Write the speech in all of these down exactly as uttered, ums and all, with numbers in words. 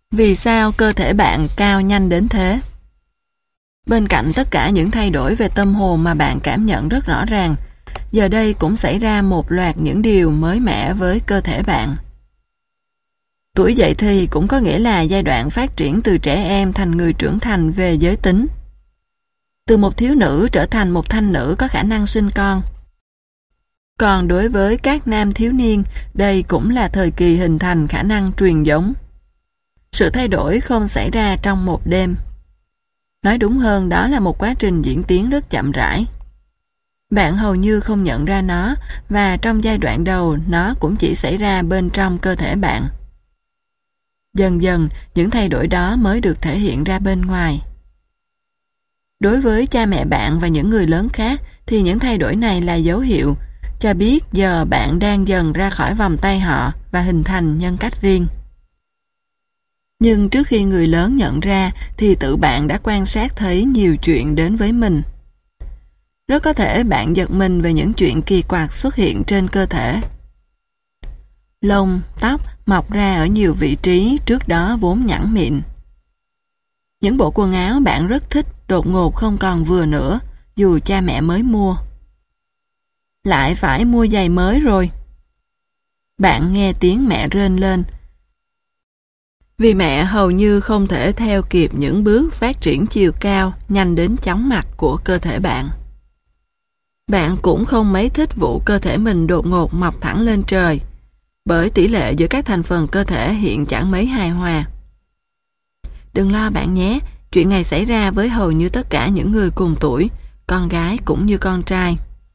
Vì sao cơ thể bạn cao nhanh đến thế? Bên cạnh tất cả những thay đổi về tâm hồn mà bạn cảm nhận rất rõ ràng, giờ đây cũng xảy ra một loạt những điều mới mẻ với cơ thể bạn. Tuổi dậy thì cũng có nghĩa là giai đoạn phát triển từ trẻ em thành người trưởng thành về giới tính. Từ một thiếu nữ trở thành một thanh nữ có khả năng sinh con. Còn đối với các nam thiếu niên, đây cũng là thời kỳ hình thành khả năng truyền giống. Sự thay đổi không xảy ra trong một đêm. Nói đúng hơn, đó là một quá trình diễn tiến rất chậm rãi. Bạn hầu như không nhận ra nó, và trong giai đoạn đầu nó cũng chỉ xảy ra bên trong cơ thể bạn. Dần dần, những thay đổi đó mới được thể hiện ra bên ngoài. Đối với cha mẹ bạn và những người lớn khác thì những thay đổi này là dấu hiệu cho biết giờ bạn đang dần ra khỏi vòng tay họ và hình thành nhân cách riêng. Nhưng trước khi người lớn nhận ra thì tự bạn đã quan sát thấy nhiều chuyện đến với mình. Rất có thể bạn giật mình về những chuyện kỳ quặc xuất hiện trên cơ thể. Lông, tóc mọc ra ở nhiều vị trí trước đó vốn nhẵn mịn. Những bộ quần áo bạn rất thích đột ngột không còn vừa nữa, dù cha mẹ mới mua. Lại phải mua giày mới rồi. Bạn nghe tiếng mẹ rên lên, vì mẹ hầu như không thể theo kịp những bước phát triển chiều cao nhanh đến chóng mặt của cơ thể bạn. Bạn cũng không mấy thích vụ cơ thể mình đột ngột mọc thẳng lên trời, bởi tỷ lệ giữa các thành phần cơ thể hiện chẳng mấy hài hòa. Đừng lo bạn nhé, chuyện này xảy ra với hầu như tất cả những người cùng tuổi, con gái cũng như con trai.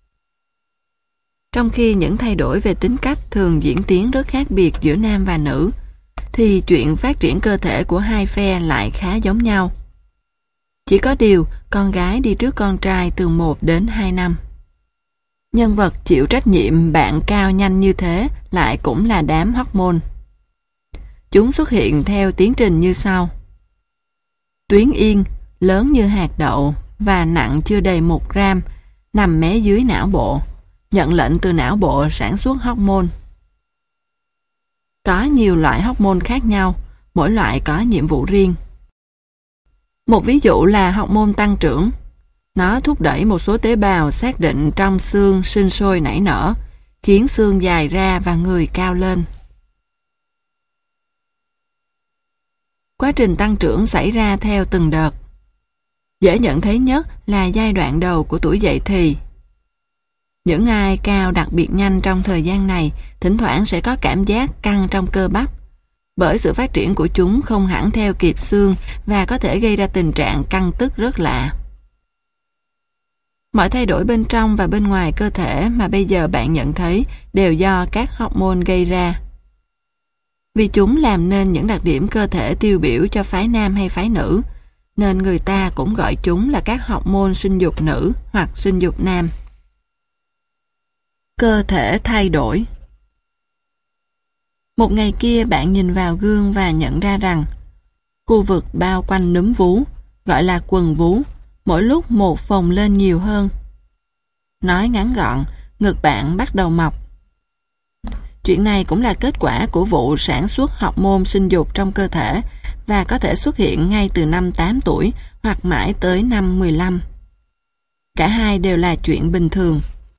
Trong khi những thay đổi về tính cách thường diễn tiến rất khác biệt giữa nam và nữ, thì chuyện phát triển cơ thể của hai phe lại khá giống nhau. Chỉ có điều, con gái đi trước con trai từ một đến hai năm. Nhân vật chịu trách nhiệm bạn cao nhanh như thế lại cũng là đám hormone. Chúng xuất hiện theo tiến trình như sau. Tuyến yên, lớn như hạt đậu và nặng chưa đầy một gram, nằm mé dưới não bộ, nhận lệnh từ não bộ sản xuất hormone. Có nhiều loại hormone khác nhau, mỗi loại có nhiệm vụ riêng. Một ví dụ là hormone tăng trưởng. Nó thúc đẩy một số tế bào xác định trong xương sinh sôi nảy nở, khiến xương dài ra và người cao lên. Quá trình tăng trưởng xảy ra theo từng đợt. Dễ nhận thấy nhất là giai đoạn đầu của tuổi dậy thì. Những ai cao đặc biệt nhanh trong thời gian này thỉnh thoảng sẽ có cảm giác căng trong cơ bắp, bởi sự phát triển của chúng không hẳn theo kịp xương và có thể gây ra tình trạng căng tức rất lạ. Mọi thay đổi bên trong và bên ngoài cơ thể mà bây giờ bạn nhận thấy đều do các hormone gây ra. Vì chúng làm nên những đặc điểm cơ thể tiêu biểu cho phái nam hay phái nữ, nên người ta cũng gọi chúng là các hormone sinh dục nữ hoặc sinh dục nam. Cơ thể thay đổi. Một ngày kia bạn nhìn vào gương và nhận ra rằng khu vực bao quanh núm vú, gọi là quần vú, mỗi lúc một phồng lên nhiều hơn. Nói ngắn gọn, ngực bạn bắt đầu mọc. Chuyện này cũng là kết quả của vụ sản xuất hormone sinh dục trong cơ thể và có thể xuất hiện ngay từ năm tám tuổi hoặc mãi tới năm mười lăm. Cả hai đều là chuyện bình thường.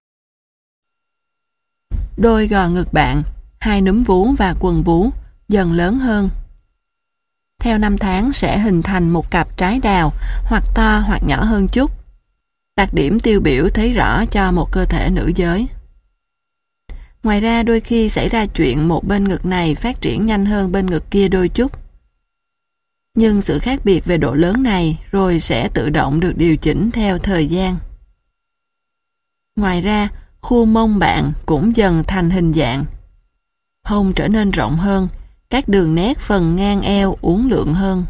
Đôi gò ngực bạn, hai núm vú và quần vú dần lớn hơn. Theo năm tháng sẽ hình thành một cặp trái đào, hoặc to hoặc nhỏ hơn chút. Đặc điểm tiêu biểu thấy rõ cho một cơ thể nữ giới. Ngoài ra đôi khi xảy ra chuyện một bên ngực này phát triển nhanh hơn bên ngực kia đôi chút. Nhưng sự khác biệt về độ lớn này rồi sẽ tự động được điều chỉnh theo thời gian. Ngoài ra, khu mông bạn cũng dần thành hình dạng. Hông trở nên rộng hơn, các đường nét phần ngang eo uốn lượn hơn.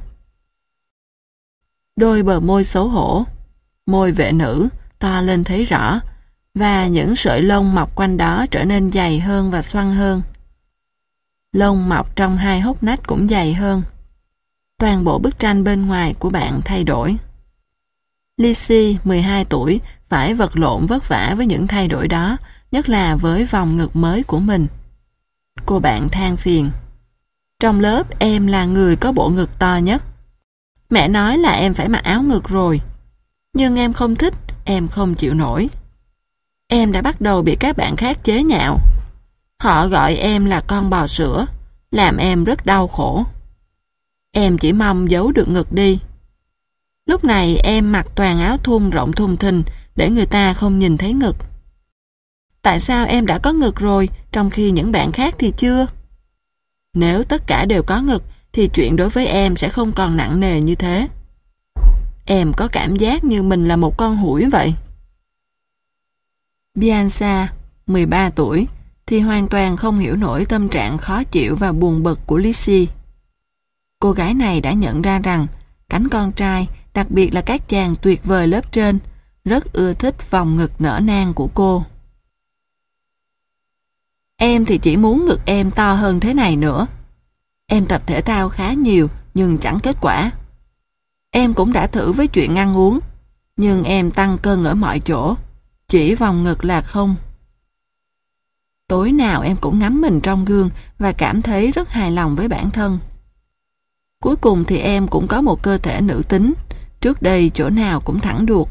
Đôi bờ môi xấu hổ, môi vệ nữ to lên thấy rõ, và những sợi lông mọc quanh đó trở nên dày hơn và xoăn hơn. Lông mọc trong hai hốc nách cũng dày hơn. Toàn bộ bức tranh bên ngoài của bạn thay đổi. Lizzie, mười hai tuổi, phải vật lộn vất vả với những thay đổi đó, nhất là với vòng ngực mới của mình. Cô bạn than phiền. Trong lớp em là người có bộ ngực to nhất. Mẹ nói là em phải mặc áo ngực rồi. Nhưng em không thích, em không chịu nổi. Em đã bắt đầu bị các bạn khác chế nhạo. Họ gọi em là con bò sữa, làm em rất đau khổ. Em chỉ mong giấu được ngực đi. Lúc này em mặc toàn áo thun rộng thùng thình để người ta không nhìn thấy ngực. Tại sao em đã có ngực rồi trong khi những bạn khác thì chưa? Nếu tất cả đều có ngực thì chuyện đối với em sẽ không còn nặng nề như thế. Em có cảm giác như mình là một con hủi vậy. Bianca, mười ba tuổi, thì hoàn toàn không hiểu nổi tâm trạng khó chịu và buồn bực của Lizzie. Cô gái này đã nhận ra rằng cánh con trai, đặc biệt là các chàng tuyệt vời lớp trên, rất ưa thích vòng ngực nở nang của cô. Em thì chỉ muốn ngực em to hơn thế này nữa. Em tập thể thao khá nhiều nhưng chẳng kết quả. Em cũng đã thử với chuyện ăn uống, nhưng em tăng cân ở mọi chỗ, chỉ vòng ngực là không. Tối nào em cũng ngắm mình trong gương và cảm thấy rất hài lòng với bản thân. Cuối cùng thì em cũng có một cơ thể nữ tính, trước đây chỗ nào cũng thẳng đuột.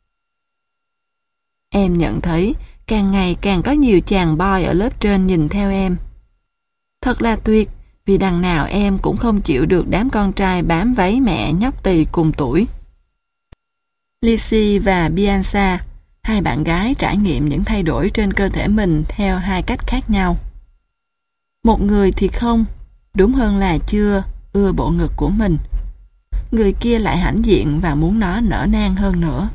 Em nhận thấy càng ngày càng có nhiều chàng boy ở lớp trên nhìn theo em. Thật là tuyệt, vì đằng nào em cũng không chịu được đám con trai bám váy mẹ nhóc tỳ cùng tuổi. Lizzie và Bianca, hai bạn gái trải nghiệm những thay đổi trên cơ thể mình theo hai cách khác nhau. Một người thì không, đúng hơn là chưa ưa bộ ngực của mình. Người kia lại hãnh diện và muốn nó nở nang hơn nữa.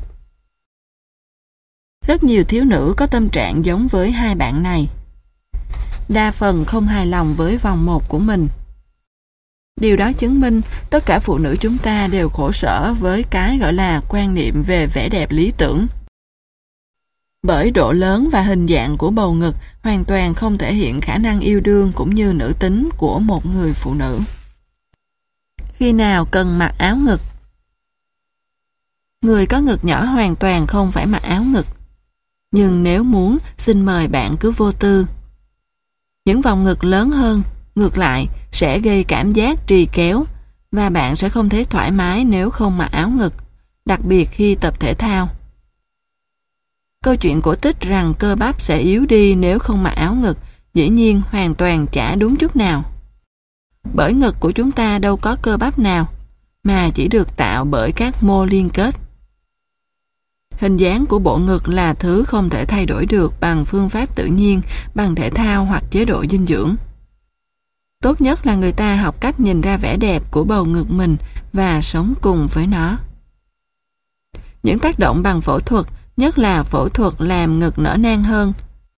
Rất nhiều thiếu nữ có tâm trạng giống với hai bạn này. Đa phần không hài lòng với vòng một của mình. Điều đó chứng minh tất cả phụ nữ chúng ta đều khổ sở với cái gọi là quan niệm về vẻ đẹp lý tưởng. Bởi độ lớn và hình dạng của bầu ngực hoàn toàn không thể hiện khả năng yêu đương cũng như nữ tính của một người phụ nữ. Khi nào cần mặc áo ngực? Người có ngực nhỏ hoàn toàn không phải mặc áo ngực. Nhưng nếu muốn, xin mời bạn cứ vô tư. Những vòng ngực lớn hơn, ngược lại, sẽ gây cảm giác trì kéo và bạn sẽ không thấy thoải mái nếu không mặc áo ngực, đặc biệt khi tập thể thao. Câu chuyện cổ tích rằng cơ bắp sẽ yếu đi nếu không mặc áo ngực dĩ nhiên hoàn toàn chả đúng chút nào. Bởi ngực của chúng ta đâu có cơ bắp nào, mà chỉ được tạo bởi các mô liên kết. Hình dáng của bộ ngực là thứ không thể thay đổi được bằng phương pháp tự nhiên, bằng thể thao hoặc chế độ dinh dưỡng. Tốt nhất là người ta học cách nhìn ra vẻ đẹp của bầu ngực mình và sống cùng với nó. Những tác động bằng phẫu thuật, nhất là phẫu thuật làm ngực nở nang hơn,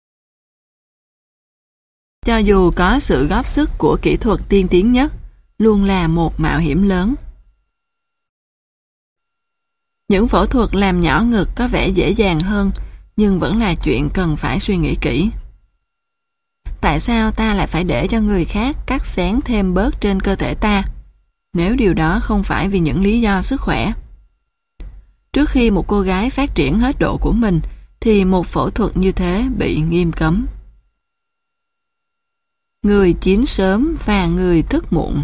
cho dù có sự góp sức của kỹ thuật tiên tiến nhất, luôn là một mạo hiểm lớn. Những phẫu thuật làm nhỏ ngực có vẻ dễ dàng hơn, nhưng vẫn là chuyện cần phải suy nghĩ kỹ. Tại sao ta lại phải để cho người khác cắt xén thêm bớt trên cơ thể ta, nếu điều đó không phải vì những lý do sức khỏe? Trước khi một cô gái phát triển hết độ của mình, thì một phẫu thuật như thế bị nghiêm cấm. Người chín sớm và người thức muộn.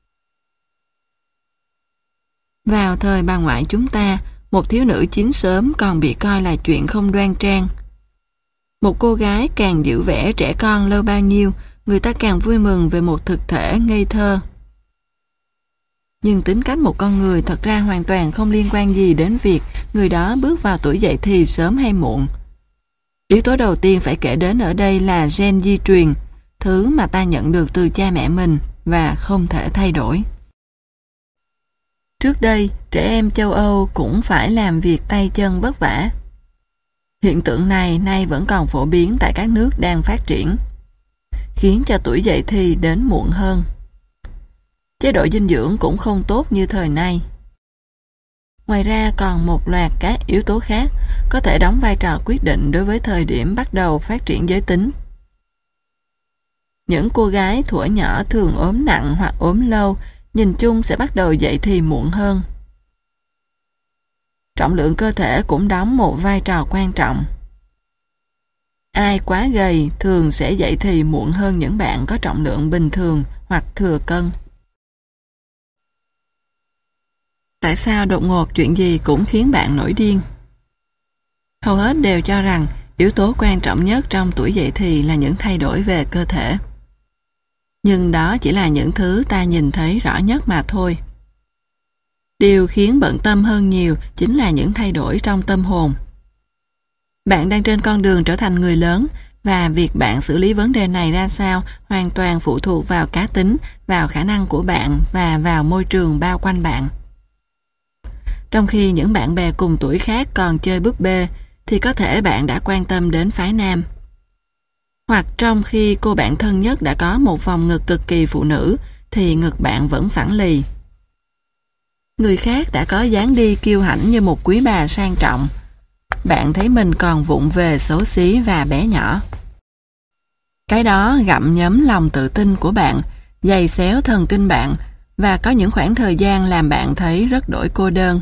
Vào thời bà ngoại chúng ta, một thiếu nữ chín sớm còn bị coi là chuyện không đoan trang. Một cô gái càng giữ vẻ trẻ con lâu bao nhiêu, người ta càng vui mừng về một thực thể ngây thơ. Nhưng tính cách một con người thật ra hoàn toàn không liên quan gì đến việc người đó bước vào tuổi dậy thì sớm hay muộn. Yếu tố đầu tiên phải kể đến ở đây là gen di truyền, thứ mà ta nhận được từ cha mẹ mình và không thể thay đổi. Trước đây, trẻ em châu Âu cũng phải làm việc tay chân vất vả. Hiện tượng này nay vẫn còn phổ biến tại các nước đang phát triển, khiến cho tuổi dậy thì đến muộn hơn. Chế độ dinh dưỡng cũng không tốt như thời nay. Ngoài ra còn một loạt các yếu tố khác có thể đóng vai trò quyết định đối với thời điểm bắt đầu phát triển giới tính. Những cô gái thuở nhỏ thường ốm nặng hoặc ốm lâu, nhìn chung sẽ bắt đầu dậy thì muộn hơn. Trọng lượng cơ thể cũng đóng một vai trò quan trọng. Ai quá gầy thường sẽ dậy thì muộn hơn những bạn có trọng lượng bình thường hoặc thừa cân. Tại sao đột ngột chuyện gì cũng khiến bạn nổi điên? Hầu hết đều cho rằng yếu tố quan trọng nhất trong tuổi dậy thì là những thay đổi về cơ thể. Nhưng đó chỉ là những thứ ta nhìn thấy rõ nhất mà thôi. Điều khiến bận tâm hơn nhiều chính là những thay đổi trong tâm hồn. Bạn đang trên con đường trở thành người lớn, và việc bạn xử lý vấn đề này ra sao hoàn toàn phụ thuộc vào cá tính, vào khả năng của bạn và vào môi trường bao quanh bạn. Trong khi những bạn bè cùng tuổi khác còn chơi búp bê, thì có thể bạn đã quan tâm đến phái nam. Hoặc trong khi cô bạn thân nhất đã có một vòng ngực cực kỳ phụ nữ, thì ngực bạn vẫn phẳng lì. Người khác đã có dáng đi kiêu hãnh như một quý bà sang trọng. Bạn thấy mình còn vụng về, xấu xí và bé nhỏ. Cái đó gặm nhấm lòng tự tin của bạn, giày xéo thần kinh bạn, và có những khoảng thời gian làm bạn thấy rất đỗi cô đơn.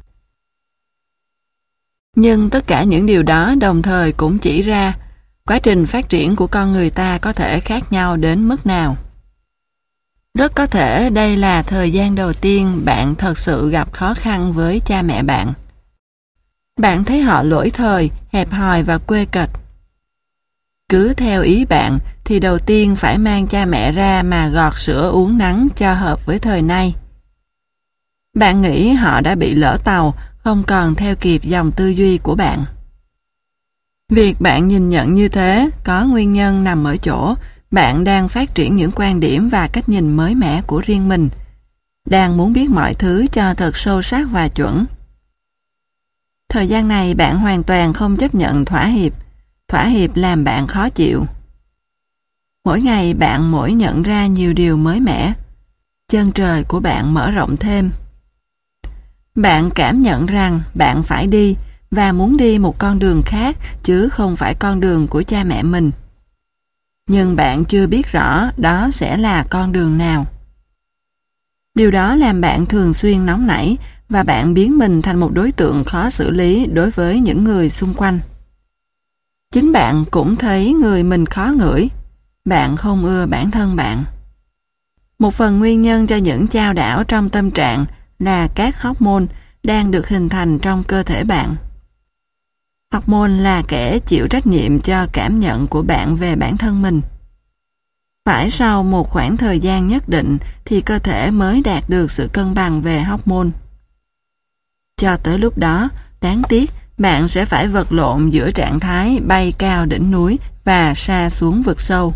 Nhưng tất cả những điều đó đồng thời cũng chỉ ra quá trình phát triển của con người ta có thể khác nhau đến mức nào. Rất có thể đây là thời gian đầu tiên bạn thật sự gặp khó khăn với cha mẹ bạn. Bạn thấy họ lỗi thời, hẹp hòi và quê cật. Cứ theo ý bạn thì đầu tiên phải mang cha mẹ ra mà gọt sữa uống nắng cho hợp với thời nay. Bạn nghĩ họ đã bị lỡ tàu, không còn theo kịp dòng tư duy của bạn. Việc bạn nhìn nhận như thế có nguyên nhân nằm ở chỗ bạn đang phát triển những quan điểm và cách nhìn mới mẻ của riêng mình, đang muốn biết mọi thứ cho thật sâu sắc và chuẩn. Thời gian này bạn hoàn toàn không chấp nhận thỏa hiệp. Thỏa hiệp làm bạn khó chịu. Mỗi ngày bạn mỗi nhận ra nhiều điều mới mẻ. Chân trời của bạn mở rộng thêm. Bạn cảm nhận rằng bạn phải đi và muốn đi một con đường khác chứ không phải con đường của cha mẹ mình. Nhưng bạn chưa biết rõ đó sẽ là con đường nào. Điều đó làm bạn thường xuyên nóng nảy và bạn biến mình thành một đối tượng khó xử lý đối với những người xung quanh. Chính bạn cũng thấy người mình khó ngửi. Bạn không ưa bản thân bạn. Một phần nguyên nhân cho những chao đảo trong tâm trạng là các hormone đang được hình thành trong cơ thể bạn. Hormone là kẻ chịu trách nhiệm cho cảm nhận của bạn về bản thân mình. Phải sau một khoảng thời gian nhất định thì cơ thể mới đạt được sự cân bằng về hormone. Cho tới lúc đó, đáng tiếc, bạn sẽ phải vật lộn giữa trạng thái bay cao đỉnh núi và sa xuống vực sâu.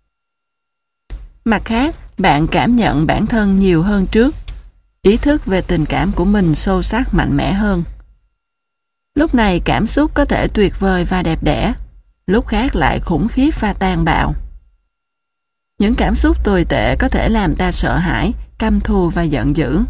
Mặt khác, bạn cảm nhận bản thân nhiều hơn trước. Ý thức về tình cảm của mình sâu sắc mạnh mẽ hơn. Lúc này cảm xúc có thể tuyệt vời và đẹp đẽ, lúc khác lại khủng khiếp và tàn bạo. Những cảm xúc tồi tệ có thể làm ta sợ hãi, căm thù và giận dữ.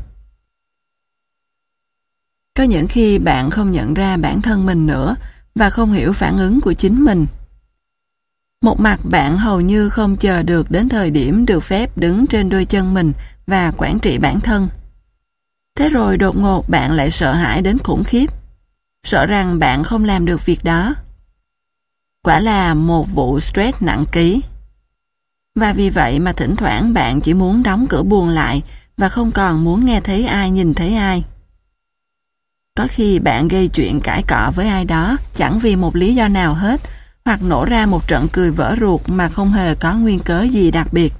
Có những khi bạn không nhận ra bản thân mình nữa và không hiểu phản ứng của chính mình. Một mặt bạn hầu như không chờ được đến thời điểm được phép đứng trên đôi chân mình và quản trị bản thân. Thế rồi đột ngột bạn lại sợ hãi đến khủng khiếp, sợ rằng bạn không làm được việc đó. Quả là một vụ stress nặng ký. Và vì vậy mà thỉnh thoảng bạn chỉ muốn đóng cửa buồng lại và không còn muốn nghe thấy ai nhìn thấy ai. Có khi bạn gây chuyện cãi cọ với ai đó chẳng vì một lý do nào hết, hoặc nổ ra một trận cười vỡ ruột mà không hề có nguyên cớ gì đặc biệt.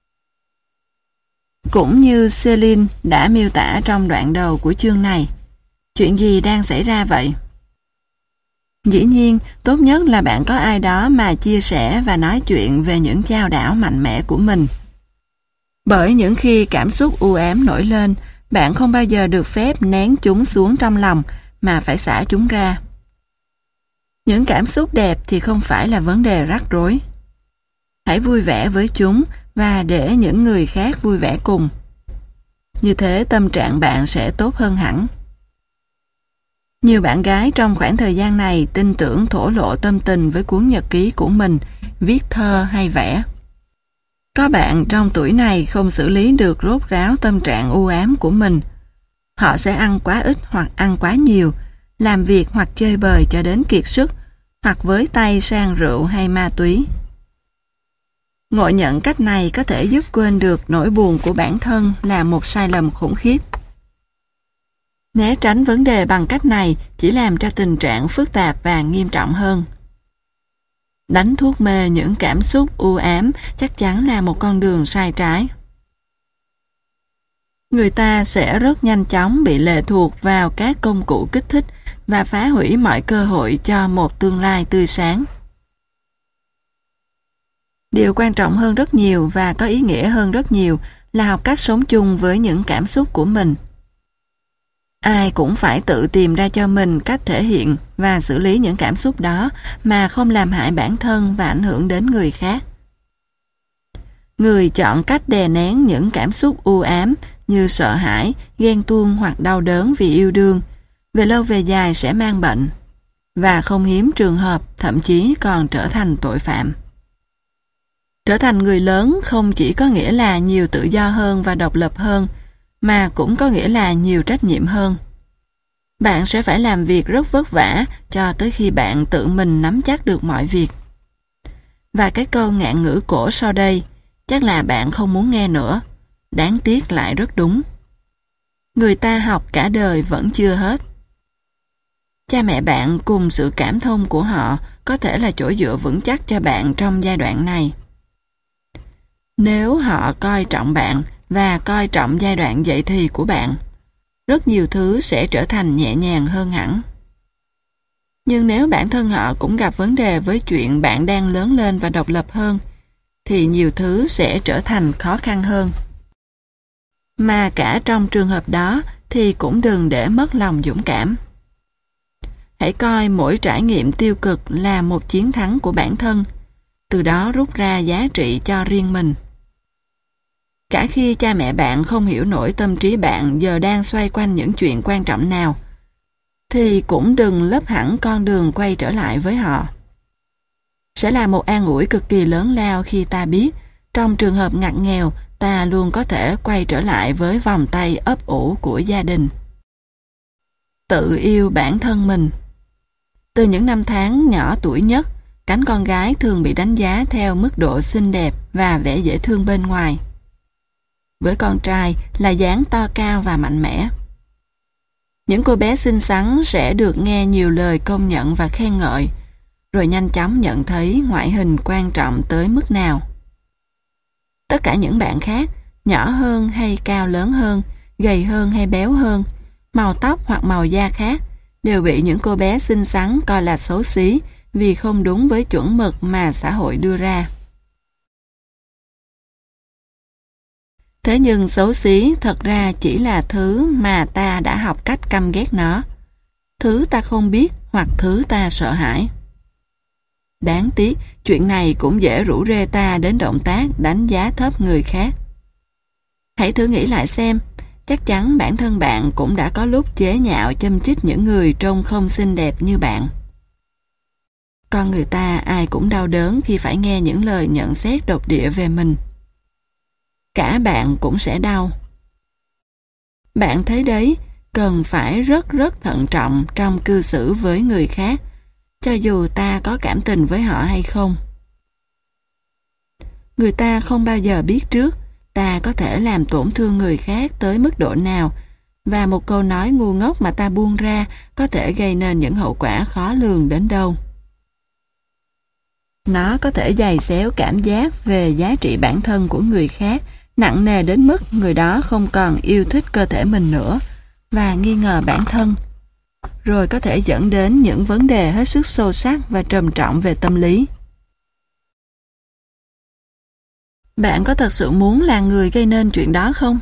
Cũng như Celine đã miêu tả trong đoạn đầu của chương này, chuyện gì đang xảy ra vậy? Dĩ nhiên, tốt nhất là bạn có ai đó mà chia sẻ và nói chuyện về những chao đảo mạnh mẽ của mình. Bởi những khi cảm xúc u ám nổi lên, bạn không bao giờ được phép nén chúng xuống trong lòng mà phải xả chúng ra. Những cảm xúc đẹp thì không phải là vấn đề rắc rối. Hãy vui vẻ với chúng và để những người khác vui vẻ cùng. Như thế tâm trạng bạn sẽ tốt hơn hẳn. Nhiều bạn gái trong khoảng thời gian này tin tưởng thổ lộ tâm tình với cuốn nhật ký của mình, viết thơ hay vẽ. Có bạn trong tuổi này không xử lý được rốt ráo tâm trạng u ám của mình. Họ sẽ ăn quá ít hoặc ăn quá nhiều, làm việc hoặc chơi bời cho đến kiệt sức, hoặc với tay sang rượu hay ma túy. Ngộ nhận cách này có thể giúp quên được nỗi buồn của bản thân là một sai lầm khủng khiếp. Né tránh vấn đề bằng cách này chỉ làm cho tình trạng phức tạp và nghiêm trọng hơn. Đánh thuốc mê những cảm xúc u ám chắc chắn là một con đường sai trái. Người ta sẽ rất nhanh chóng bị lệ thuộc vào các công cụ kích thích và phá hủy mọi cơ hội cho một tương lai tươi sáng. Điều quan trọng hơn rất nhiều và có ý nghĩa hơn rất nhiều là học cách sống chung với những cảm xúc của mình. Ai cũng phải tự tìm ra cho mình cách thể hiện và xử lý những cảm xúc đó mà không làm hại bản thân và ảnh hưởng đến người khác. Người chọn cách đè nén những cảm xúc u ám như sợ hãi, ghen tuông hoặc đau đớn vì yêu đương, về lâu về dài sẽ mang bệnh, và không hiếm trường hợp thậm chí còn trở thành tội phạm. Trở thành người lớn không chỉ có nghĩa là nhiều tự do hơn và độc lập hơn, mà cũng có nghĩa là nhiều trách nhiệm hơn. Bạn sẽ phải làm việc rất vất vả cho tới khi bạn tự mình nắm chắc được mọi việc. Và cái câu ngạn ngữ cổ sau đây, chắc là bạn không muốn nghe nữa, đáng tiếc lại rất đúng. Người ta học cả đời vẫn chưa hết. Cha mẹ bạn cùng sự cảm thông của họ có thể là chỗ dựa vững chắc cho bạn trong giai đoạn này. Nếu họ coi trọng bạn và coi trọng giai đoạn dậy thì của bạn, rất nhiều thứ sẽ trở thành nhẹ nhàng hơn hẳn. Nhưng nếu bản thân họ cũng gặp vấn đề với chuyện bạn đang lớn lên và độc lập hơn, thì nhiều thứ sẽ trở thành khó khăn hơn. Mà cả trong trường hợp đó thì cũng đừng để mất lòng dũng cảm. Hãy coi mỗi trải nghiệm tiêu cực là một chiến thắng của bản thân, từ đó rút ra giá trị cho riêng mình. Cả khi cha mẹ bạn không hiểu nổi tâm trí bạn giờ đang xoay quanh những chuyện quan trọng nào, thì cũng đừng lấp hẳn con đường quay trở lại với họ. Sẽ là một an ủi cực kỳ lớn lao khi ta biết, trong trường hợp ngặt nghèo, ta luôn có thể quay trở lại với vòng tay ấp ủ của gia đình. Tự yêu bản thân mình. Từ những năm tháng nhỏ tuổi nhất, cánh con gái thường bị đánh giá theo mức độ xinh đẹp và vẻ dễ thương bên ngoài. Với con trai là dáng to cao và mạnh mẽ. Những cô bé xinh xắn sẽ được nghe nhiều lời công nhận và khen ngợi, rồi nhanh chóng nhận thấy ngoại hình quan trọng tới mức nào. Tất cả những bạn khác, nhỏ hơn hay cao lớn hơn, gầy hơn hay béo hơn, màu tóc hoặc màu da khác, đều bị những cô bé xinh xắn coi là xấu xí vì không đúng với chuẩn mực mà xã hội đưa ra. Thế nhưng xấu xí thật ra chỉ là thứ mà ta đã học cách căm ghét nó, thứ ta không biết hoặc thứ ta sợ hãi. Đáng tiếc, chuyện này cũng dễ rủ rê ta đến động tác đánh giá thấp người khác. Hãy thử nghĩ lại xem, chắc chắn bản thân bạn cũng đã có lúc chế nhạo châm chích những người trông không xinh đẹp như bạn. Con người ta ai cũng đau đớn khi phải nghe những lời nhận xét độc địa về mình. Cả bạn cũng sẽ đau. Bạn thấy đấy, cần phải rất rất thận trọng trong cư xử với người khác, cho dù ta có cảm tình với họ hay không. Người ta không bao giờ biết trước ta có thể làm tổn thương người khác tới mức độ nào, và một câu nói ngu ngốc mà ta buông ra có thể gây nên những hậu quả khó lường đến đâu. Nó có thể giày xéo cảm giác về giá trị bản thân của người khác, nặng nề đến mức người đó không còn yêu thích cơ thể mình nữa và nghi ngờ bản thân, rồi có thể dẫn đến những vấn đề hết sức sâu sắc và trầm trọng về tâm lý. Bạn có thật sự muốn là người gây nên chuyện đó không?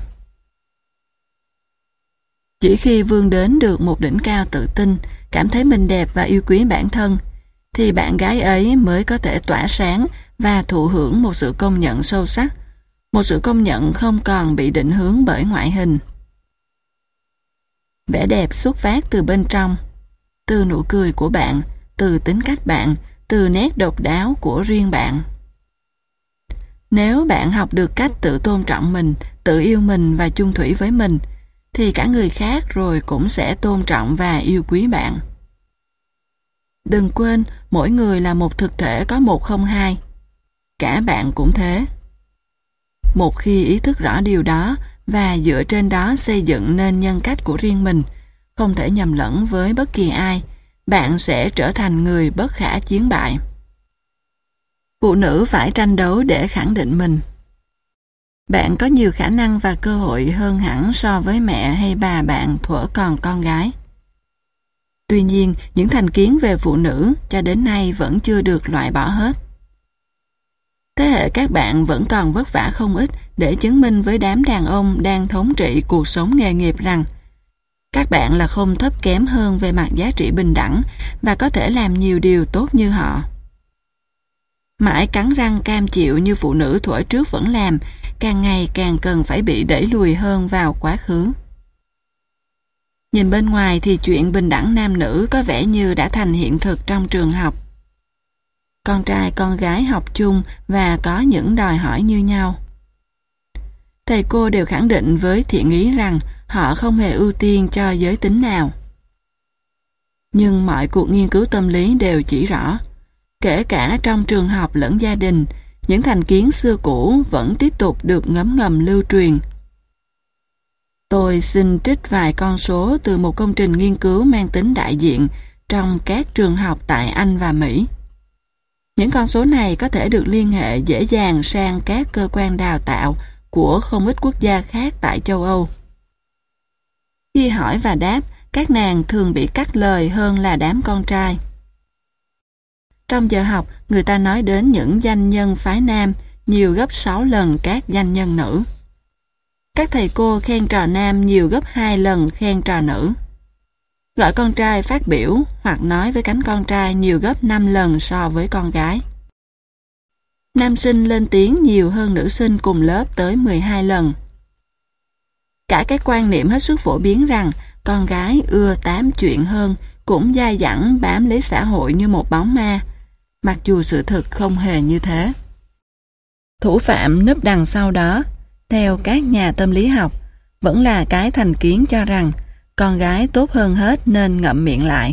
Chỉ khi vươn đến được một đỉnh cao tự tin, cảm thấy mình đẹp và yêu quý bản thân, thì bạn gái ấy mới có thể tỏa sáng và thụ hưởng một sự công nhận sâu sắc, một sự công nhận không còn bị định hướng bởi ngoại hình. Vẻ đẹp xuất phát từ bên trong, từ nụ cười của bạn, từ tính cách bạn, từ nét độc đáo của riêng bạn. Nếu bạn học được cách tự tôn trọng mình, tự yêu mình và chung thủy với mình, thì cả người khác rồi cũng sẽ tôn trọng và yêu quý bạn. Đừng quên, mỗi người là một thực thể có một không hai. cả bạn cũng thế. Một khi ý thức rõ điều đó và dựa trên đó xây dựng nên nhân cách của riêng mình, không thể nhầm lẫn với bất kỳ ai, bạn sẽ trở thành người bất khả chiến bại. Phụ nữ phải tranh đấu để khẳng định mình. Bạn có nhiều khả năng và cơ hội hơn hẳn so với mẹ hay bà bạn thuở còn con gái. Tuy nhiên, những thành kiến về phụ nữ cho đến nay vẫn chưa được loại bỏ hết. Thế hệ các bạn vẫn còn vất vả không ít để chứng minh với đám đàn ông đang thống trị cuộc sống nghề nghiệp rằng các bạn là không thấp kém hơn về mặt giá trị bình đẳng và có thể làm nhiều điều tốt như họ. Mãi cắn răng cam chịu như phụ nữ thuở trước vẫn làm, càng ngày càng cần phải bị đẩy lùi hơn vào quá khứ. Nhìn bên ngoài thì chuyện bình đẳng nam nữ có vẻ như đã thành hiện thực trong trường học. Con trai con gái học chung và có những đòi hỏi như nhau. Thầy cô đều khẳng định với thiện ý rằng họ không hề ưu tiên cho giới tính nào. Nhưng mọi cuộc nghiên cứu tâm lý đều chỉ rõ, kể cả trong trường học lẫn gia đình, những thành kiến xưa cũ vẫn tiếp tục được ngấm ngầm lưu truyền. Tôi xin trích vài con số từ một công trình nghiên cứu mang tính đại diện trong các trường học tại Anh và Mỹ. Những con số này có thể được liên hệ dễ dàng sang các cơ quan đào tạo của không ít quốc gia khác tại châu Âu. Khi hỏi và đáp, các nàng thường bị cắt lời hơn là đám con trai. Trong giờ học, người ta nói đến những danh nhân phái nam nhiều gấp sáu lần các danh nhân nữ. Các thầy cô khen trò nam nhiều gấp hai lần khen trò nữ. Gọi con trai phát biểu hoặc nói với cánh con trai nhiều gấp năm lần so với con gái. Nam sinh lên tiếng nhiều hơn nữ sinh cùng lớp tới mười hai lần. Cả cái quan niệm hết sức phổ biến rằng con gái ưa tám chuyện hơn cũng dai dẳng bám lấy xã hội như một bóng ma, mặc dù sự thực không hề như thế. Thủ phạm núp đằng sau đó, theo các nhà tâm lý học, vẫn là cái thành kiến cho rằng con gái tốt hơn hết nên ngậm miệng lại.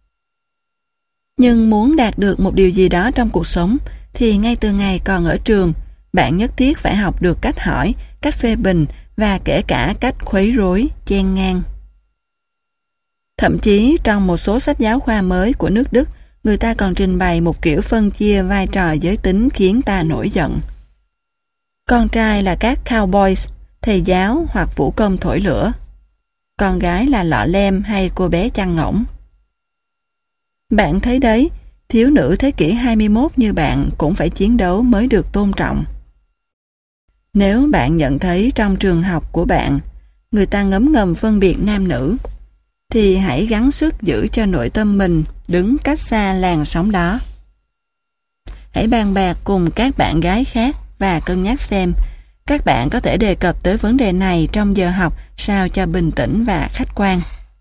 Nhưng muốn đạt được một điều gì đó trong cuộc sống thì ngay từ ngày còn ở trường, bạn nhất thiết phải học được cách hỏi, cách phê bình và kể cả cách khuấy rối, chen ngang. Thậm chí trong một số sách giáo khoa mới của nước Đức, người ta còn trình bày một kiểu phân chia vai trò giới tính khiến ta nổi giận. Con trai là các cowboys, thầy giáo hoặc vũ công thổi lửa. Con gái là lọ lem hay cô bé chăn ngỗng. Bạn thấy đấy, thiếu nữ thế kỷ hai mươi mốt như bạn cũng phải chiến đấu mới được tôn trọng. Nếu bạn nhận thấy trong trường học của bạn, người ta ngấm ngầm phân biệt nam nữ, thì hãy gắng sức giữ cho nội tâm mình đứng cách xa làn sóng đó. Hãy bàn bạc cùng các bạn gái khác và cân nhắc xem các bạn có thể đề cập tới vấn đề này trong giờ học sao cho bình tĩnh và khách quan.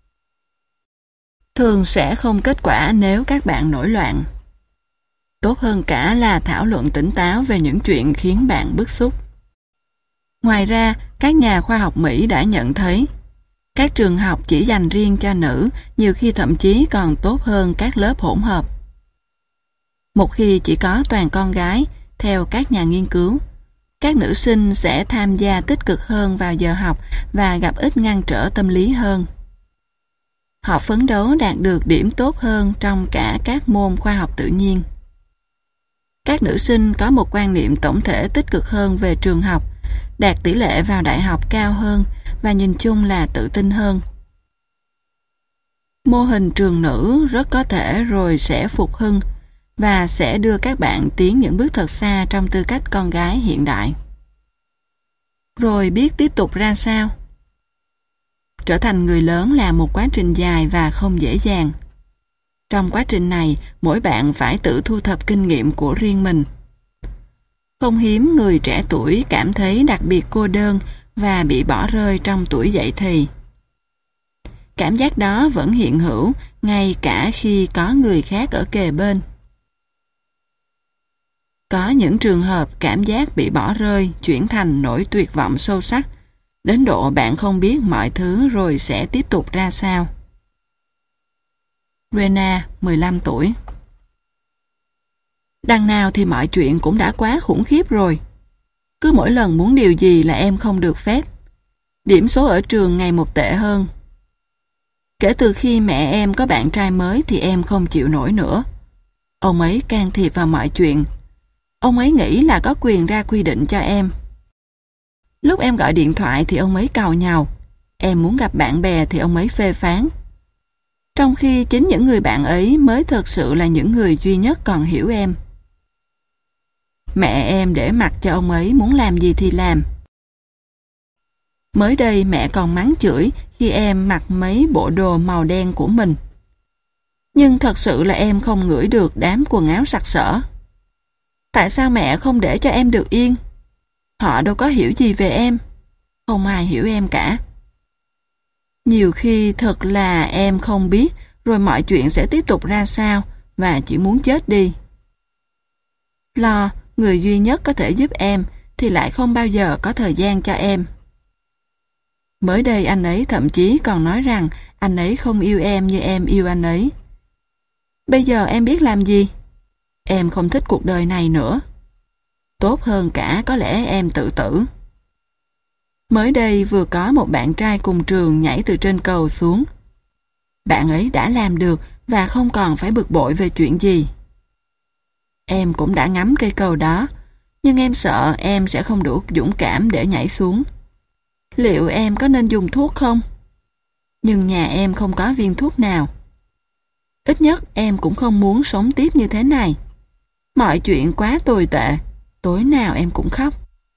Thường sẽ không kết quả nếu các bạn nổi loạn. Tốt hơn cả là thảo luận tỉnh táo về những chuyện khiến bạn bức xúc. Ngoài ra, các nhà khoa học Mỹ đã nhận thấy các trường học chỉ dành riêng cho nữ nhiều khi thậm chí còn tốt hơn các lớp hỗn hợp. Một khi chỉ có toàn con gái, theo các nhà nghiên cứu, các nữ sinh sẽ tham gia tích cực hơn vào giờ học và gặp ít ngăn trở tâm lý hơn. Họ phấn đấu đạt được điểm tốt hơn trong cả các môn khoa học tự nhiên. Các nữ sinh có một quan niệm tổng thể tích cực hơn về trường học, đạt tỷ lệ vào đại học cao hơn và nhìn chung là tự tin hơn. Mô hình trường nữ rất có thể rồi sẽ phục hưng và sẽ đưa các bạn tiến những bước thật xa trong tư cách con gái hiện đại. Rồi biết tiếp tục ra sao? Trở thành người lớn là một quá trình dài và không dễ dàng. Trong quá trình này, mỗi bạn phải tự thu thập kinh nghiệm của riêng mình. Không hiếm người trẻ tuổi cảm thấy đặc biệt cô đơn và bị bỏ rơi trong tuổi dậy thì. Cảm giác đó vẫn hiện hữu ngay cả khi có người khác ở kề bên. Có những trường hợp cảm giác bị bỏ rơi chuyển thành nỗi tuyệt vọng sâu sắc, đến độ bạn không biết mọi thứ rồi sẽ tiếp tục ra sao. Rena, mười lăm tuổi. Đằng nào thì mọi chuyện cũng đã quá khủng khiếp rồi. Cứ mỗi lần muốn điều gì là em không được phép. Điểm số ở trường ngày một tệ hơn. Kể từ khi mẹ em có bạn trai mới thì em không chịu nổi nữa. Ông ấy can thiệp vào mọi chuyện. Ông ấy nghĩ là có quyền ra quy định cho em. Lúc em gọi điện thoại thì ông ấy càu nhàu. Em muốn gặp bạn bè thì ông ấy phê phán. Trong khi chính những người bạn ấy mới thực sự là những người duy nhất còn hiểu em. Mẹ em để mặc cho ông ấy muốn làm gì thì làm. Mới đây mẹ còn mắng chửi khi em mặc mấy bộ đồ màu đen của mình. Nhưng thật sự là em không ngửi được đám quần áo sặc sỡ. Tại sao mẹ không để cho em được yên? Họ đâu có hiểu gì về em. Không ai hiểu em cả. Nhiều khi thật là em không biết rồi mọi chuyện sẽ tiếp tục ra sao và chỉ muốn chết đi. Lo, người duy nhất có thể giúp em thì lại không bao giờ có thời gian cho em. Mới đây anh ấy thậm chí còn nói rằng anh ấy không yêu em như em yêu anh ấy. Bây giờ em biết làm gì? Em không thích cuộc đời này nữa. Tốt hơn cả có lẽ em tự tử. Mới đây vừa có một bạn trai cùng trường nhảy từ trên cầu xuống. Bạn ấy đã làm được và không còn phải bực bội về chuyện gì. Em cũng đã ngắm cây cầu đó, nhưng em sợ em sẽ không đủ dũng cảm để nhảy xuống. Liệu em có nên dùng thuốc không? Nhưng nhà em không có viên thuốc nào. Ít nhất em cũng không muốn sống tiếp như thế này. Mọi chuyện quá tồi tệ, tối nào em cũng khóc.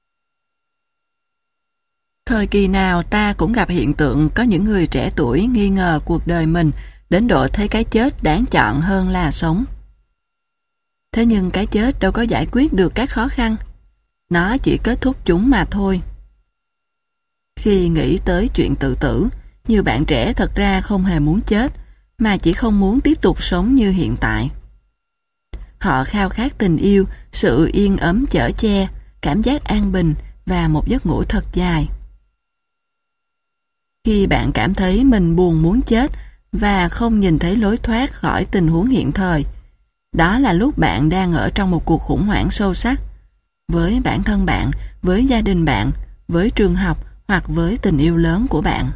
Thời kỳ nào ta cũng gặp hiện tượng có những người trẻ tuổi nghi ngờ cuộc đời mình đến độ thấy cái chết đáng chọn hơn là sống. Thế nhưng cái chết đâu có giải quyết được các khó khăn. Nó chỉ kết thúc chúng mà thôi. Khi nghĩ tới chuyện tự tử, nhiều bạn trẻ thật ra không hề muốn chết, mà chỉ không muốn tiếp tục sống như hiện tại. Họ khao khát tình yêu, sự yên ấm chở che, cảm giác an bình và một giấc ngủ thật dài. Khi bạn cảm thấy mình buồn muốn chết và không nhìn thấy lối thoát khỏi tình huống hiện thời, đó là lúc bạn đang ở trong một cuộc khủng hoảng sâu sắc, với bản thân bạn, với gia đình bạn, với trường học hoặc với tình yêu lớn của bạn.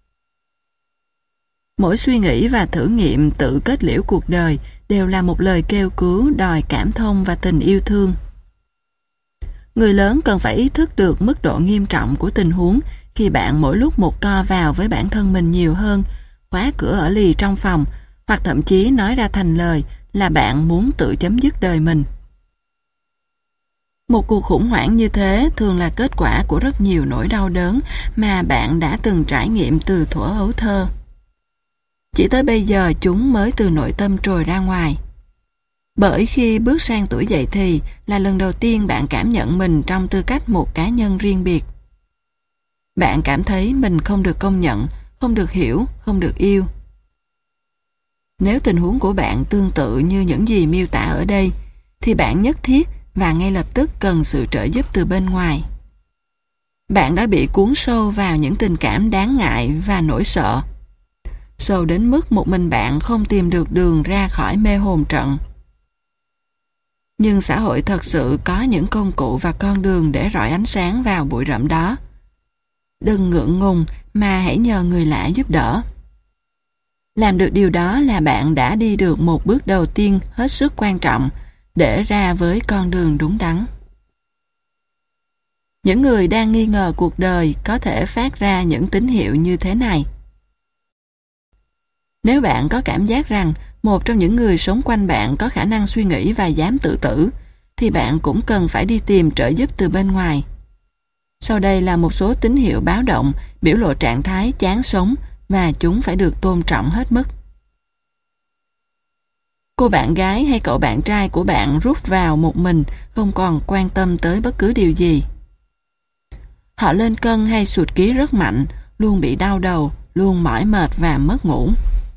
Mỗi suy nghĩ và thử nghiệm tự kết liễu cuộc đời đều là một lời kêu cứu đòi cảm thông và tình yêu thương. Người lớn cần phải ý thức được mức độ nghiêm trọng của tình huống khi bạn mỗi lúc một co vào với bản thân mình nhiều hơn, khóa cửa ở lì trong phòng, hoặc thậm chí nói ra thành lời là bạn muốn tự chấm dứt đời mình. Một cuộc khủng hoảng như thế thường là kết quả của rất nhiều nỗi đau đớn mà bạn đã từng trải nghiệm từ thuở ấu thơ. Chỉ tới bây giờ chúng mới từ nội tâm trồi ra ngoài. Bởi khi bước sang tuổi dậy thì là lần đầu tiên bạn cảm nhận mình trong tư cách một cá nhân riêng biệt. Bạn cảm thấy mình không được công nhận, không được hiểu, không được yêu. Nếu tình huống của bạn tương tự như những gì miêu tả ở đây, thì bạn nhất thiết và ngay lập tức cần sự trợ giúp từ bên ngoài. Bạn đã bị cuốn sâu vào những tình cảm đáng ngại và nỗi sợ. Sâu đến mức một mình bạn không tìm được đường ra khỏi mê hồn trận. Nhưng xã hội thật sự có những công cụ và con đường để rọi ánh sáng vào bụi rậm đó. Đừng ngượng ngùng mà hãy nhờ người lạ giúp đỡ. Làm được điều đó là bạn đã đi được một bước đầu tiên hết sức quan trọng để ra với con đường đúng đắn. Những người đang nghi ngờ cuộc đời có thể phát ra những tín hiệu như thế này. Nếu bạn có cảm giác rằng một trong những người sống quanh bạn có khả năng suy nghĩ và dám tự tử, thì bạn cũng cần phải đi tìm trợ giúp từ bên ngoài. Sau đây là một số tín hiệu báo động, biểu lộ trạng thái chán sống và chúng phải được tôn trọng hết mức. Cô bạn gái hay cậu bạn trai của bạn rút vào một mình, không còn quan tâm tới bất cứ điều gì. Họ lên cân hay sụt ký rất mạnh, luôn bị đau đầu, luôn mỏi mệt và mất ngủ.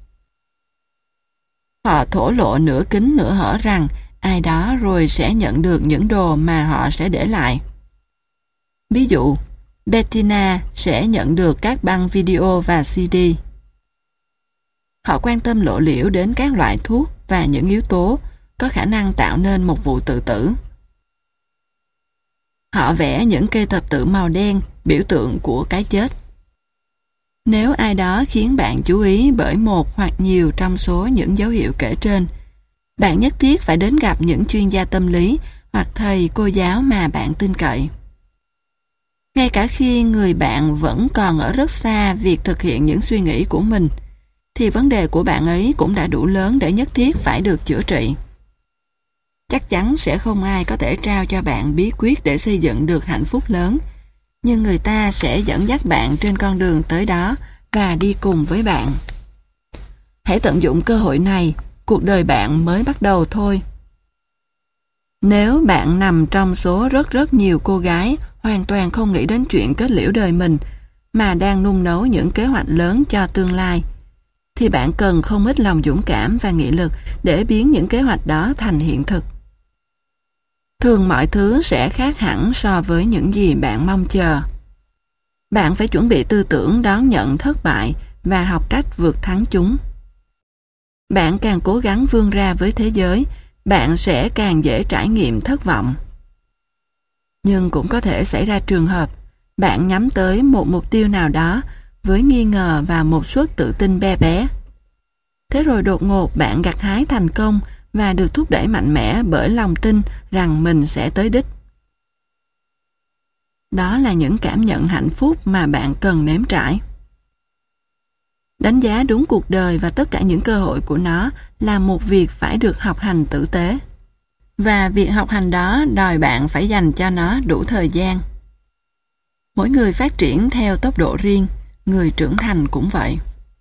Họ thổ lộ nửa kín nửa hở rằng ai đó rồi sẽ nhận được những đồ mà họ sẽ để lại. Ví dụ, Bettina sẽ nhận được các băng video và xê đê. Họ quan tâm lộ liễu đến các loại thuốc và những yếu tố có khả năng tạo nên một vụ tự tử. Họ vẽ những cây thập tự màu đen, biểu tượng của cái chết. Nếu ai đó khiến bạn chú ý bởi một hoặc nhiều trong số những dấu hiệu kể trên, bạn nhất thiết phải đến gặp những chuyên gia tâm lý hoặc thầy cô giáo mà bạn tin cậy. Ngay cả khi người bạn vẫn còn ở rất xa việc thực hiện những suy nghĩ của mình, thì vấn đề của bạn ấy cũng đã đủ lớn để nhất thiết phải được chữa trị. Chắc chắn sẽ không ai có thể trao cho bạn bí quyết để xây dựng được hạnh phúc lớn, nhưng người ta sẽ dẫn dắt bạn trên con đường tới đó và đi cùng với bạn. Hãy tận dụng cơ hội này, cuộc đời bạn mới bắt đầu thôi. Nếu bạn nằm trong số rất rất nhiều cô gái hoàn toàn không nghĩ đến chuyện kết liễu đời mình, mà đang nung nấu những kế hoạch lớn cho tương lai, thì bạn cần không ít lòng dũng cảm và nghị lực để biến những kế hoạch đó thành hiện thực. Thường mọi thứ sẽ khác hẳn so với những gì bạn mong chờ. Bạn phải chuẩn bị tư tưởng đón nhận thất bại và học cách vượt thắng chúng. Bạn càng cố gắng vươn ra với thế giới, bạn sẽ càng dễ trải nghiệm thất vọng. Nhưng cũng có thể xảy ra trường hợp bạn nhắm tới một mục tiêu nào đó với nghi ngờ và một suất tự tin be bé. Thế rồi đột ngột bạn gặt hái thành công và được thúc đẩy mạnh mẽ bởi lòng tin rằng mình sẽ tới đích. Đó là những cảm nhận hạnh phúc mà bạn cần nếm trải. Đánh giá đúng cuộc đời và tất cả những cơ hội của nó là một việc phải được học hành tử tế. Và việc học hành đó đòi bạn phải dành cho nó đủ thời gian. Mỗi người phát triển theo tốc độ riêng, người trưởng thành cũng vậy.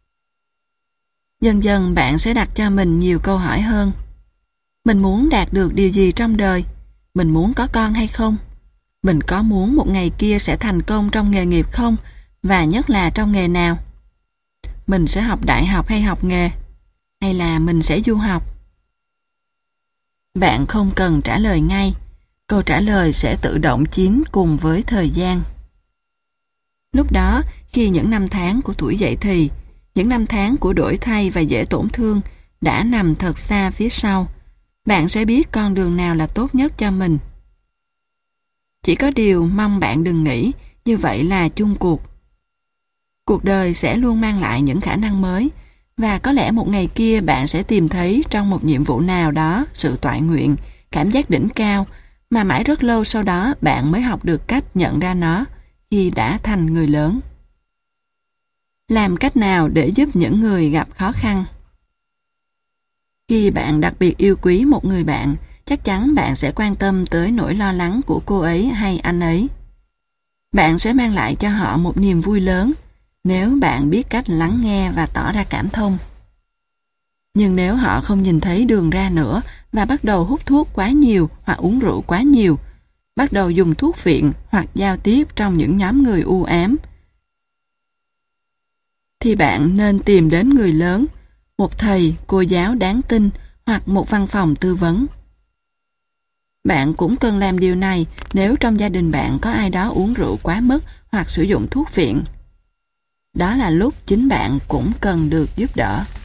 Dần dần bạn sẽ đặt cho mình nhiều câu hỏi hơn. Mình muốn đạt được điều gì trong đời? Mình muốn có con hay không? Mình có muốn một ngày kia sẽ thành công trong nghề nghiệp không? Và nhất là trong nghề nào? Mình sẽ học đại học hay học nghề? Hay là mình sẽ du học? Bạn không cần trả lời ngay. Câu trả lời sẽ tự động chín cùng với thời gian. Lúc đó, khi những năm tháng của tuổi dậy thì, những năm tháng của đổi thay và dễ tổn thương đã nằm thật xa phía sau, bạn sẽ biết con đường nào là tốt nhất cho mình. Chỉ có điều mong bạn đừng nghĩ như vậy là chung cuộc. Cuộc đời sẽ luôn mang lại những khả năng mới, và có lẽ một ngày kia bạn sẽ tìm thấy trong một nhiệm vụ nào đó sự toại nguyện, cảm giác đỉnh cao mà mãi rất lâu sau đó bạn mới học được cách nhận ra nó khi đã thành người lớn. Làm cách nào để giúp những người gặp khó khăn? Khi bạn đặc biệt yêu quý một người bạn, chắc chắn bạn sẽ quan tâm tới nỗi lo lắng của cô ấy hay anh ấy. Bạn sẽ mang lại cho họ một niềm vui lớn nếu bạn biết cách lắng nghe và tỏ ra cảm thông. Nhưng nếu họ không nhìn thấy đường ra nữa và bắt đầu hút thuốc quá nhiều hoặc uống rượu quá nhiều, bắt đầu dùng thuốc phiện hoặc giao tiếp trong những nhóm người u ám, thì bạn nên tìm đến người lớn, một thầy, cô giáo đáng tin hoặc một văn phòng tư vấn. Bạn cũng cần làm điều này nếu trong gia đình bạn có ai đó uống rượu quá mức hoặc sử dụng thuốc phiện. Đó là lúc chính bạn cũng cần được giúp đỡ.